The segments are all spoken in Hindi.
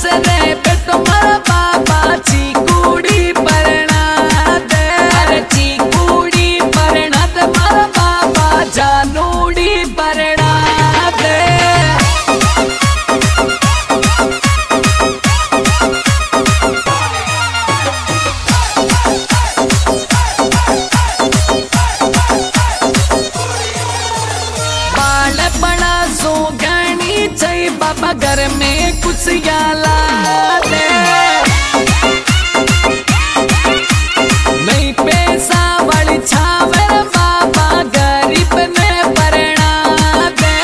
रे बेटो मारा बाबा चिकुड़ी परना दे। अरे चिकुड़ी परना दे मारा बाबा जानूड़ी परना दे। बाल बड़ा सो गणी चाहिए बाबा घर में कुछ याला दे। नहीं पैसा बड़ी छावे बाबा गरीब ने परना दे।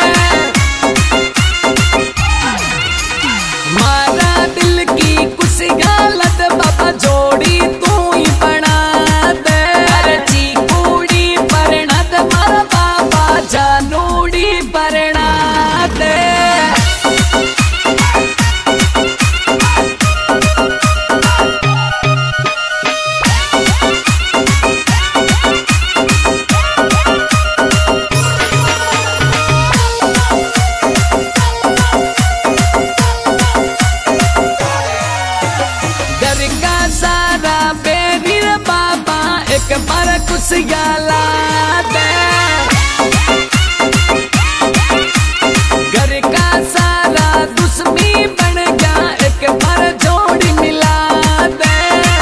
मारा दिल की कुछ गलत बाबा जोड़ी तू ही बना दे। अरे चिकुड़ी परना दे मारा बाबा जानूड़ी परना दे। घर का सारा बेरी बाबा एक बार कुछ गाला दे। घर का सारा दुश्मनी बन गया एक बार जोड़ी मिला दे।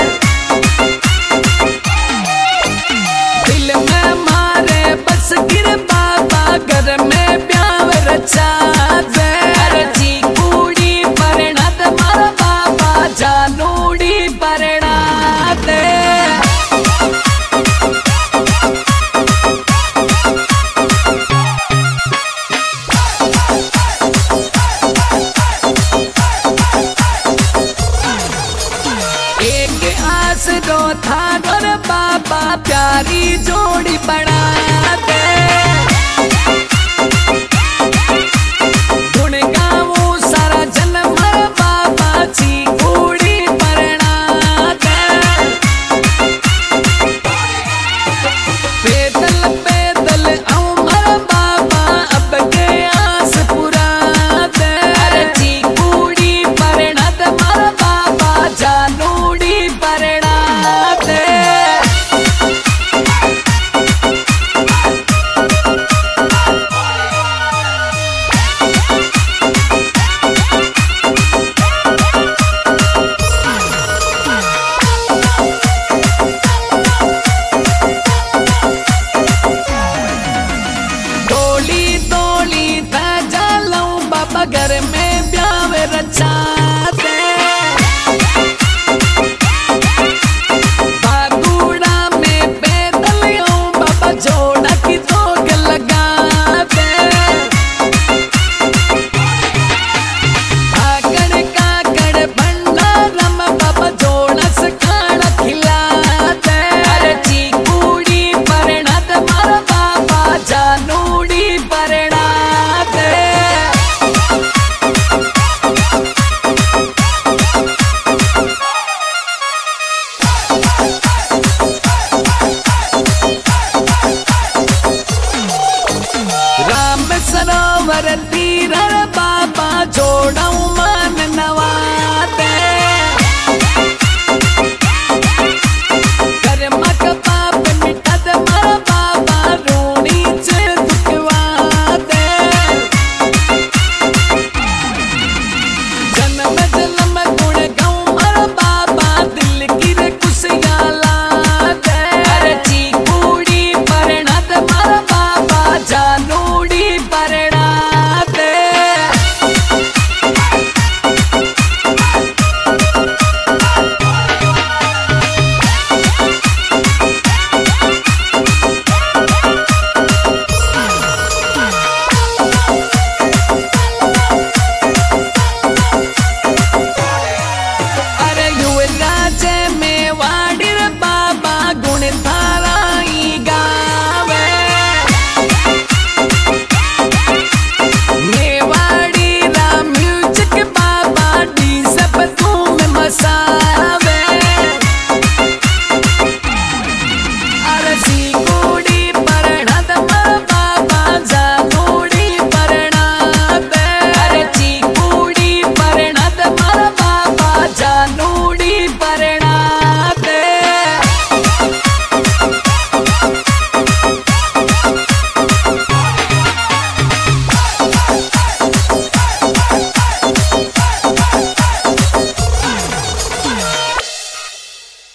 दिल में मारे बस गिर बाबा घर में प्यार रचा दे। अरे चिकुड़ी परना दे मारा बाबा जानूड़ी परना दे। एक आस रो था घर बाबा प्यारी जो